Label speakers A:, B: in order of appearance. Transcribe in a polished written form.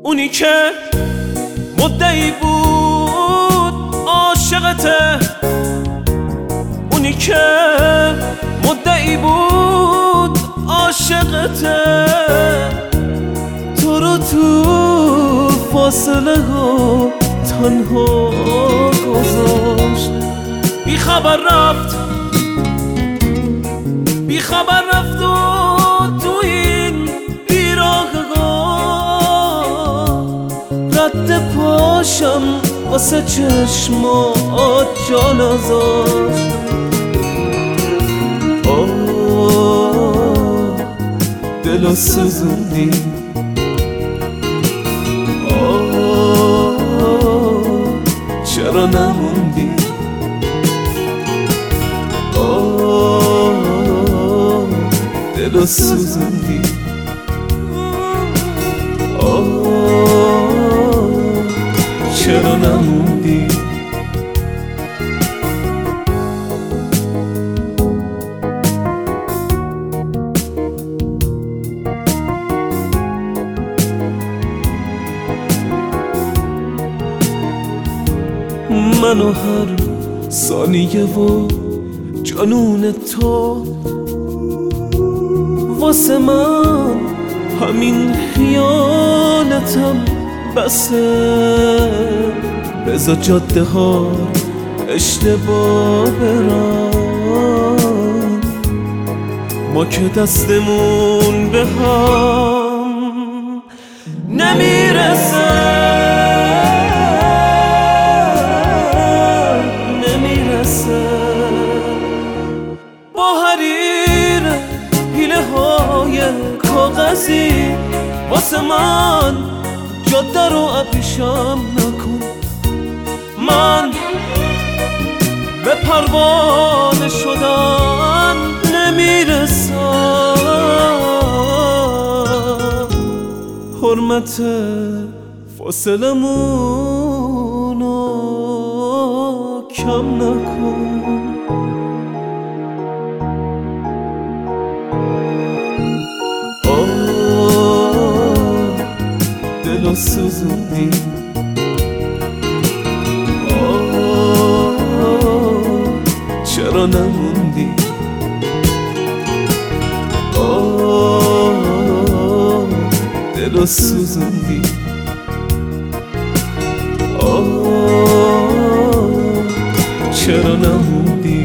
A: اونی که مدعی بود عاشقته، اونی که مدعی بود عاشقته، تو رو تو فاصله ها تنها گذاشت. بی خبر رفت و تو این بیراهگاه رد پاشم واسه چشمات جا نذاشت. دلو سوزوندی، چرا نموندی؟ دلو سوزوندی، چرا نموندی؟ منو هر ثانیه و جنون تو واسه من همین خیانتم بسه. بذار جاده ها اشتباه برن، ما که دستمون به هم نمیرسه. با حریر حیله های کاغذی واسه من جاده رو ابریشم نکن. من به پروانه شدن نمیرسم. حرمت فاصلمونو کم نکن. دلو سوزوندی، چرا نموندی؟ دلو سوزوندی، چرا نموندی؟